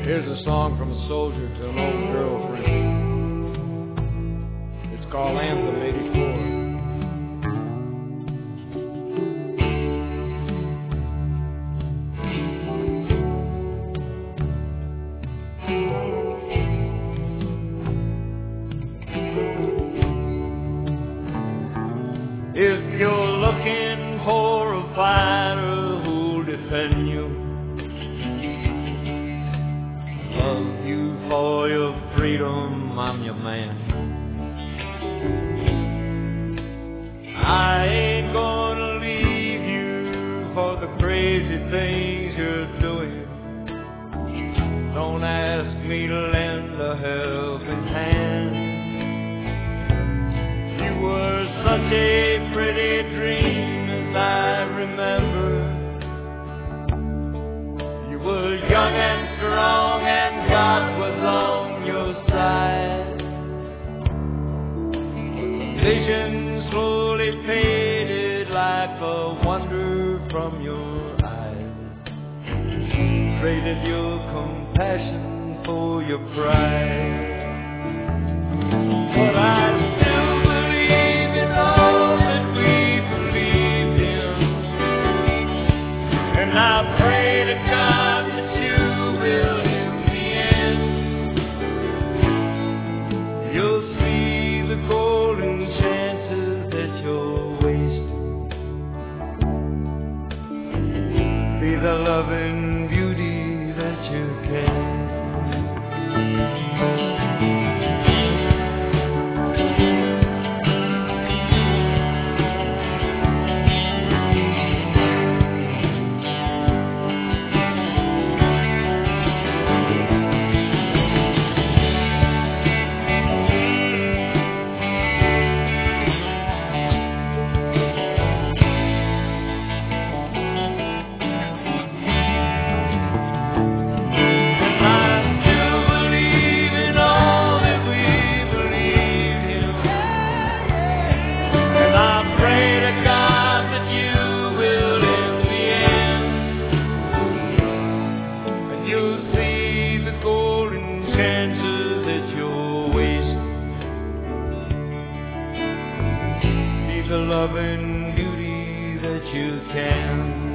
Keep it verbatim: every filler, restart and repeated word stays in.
Here's a song from a soldier to an old girlfriend. It's called Anthem eighty-four. If you're looking for a fighter who'll defend you, love you for your freedom, I'm your man. I ain't gonna leave you for the crazy things you're doing. Don't ask me to lend a helping hand. You were such a pretty dream as I remember. You were young and strong and God was on your side. The vision slowly faded like a wonder from your eyes. Traded your compassion for your pride. But I still believe in all that we believed in, and I pray to God that you will in the end. You'll see the golden chances that you're wasting. Be the loving beauty that you can. The loving beauty that you can.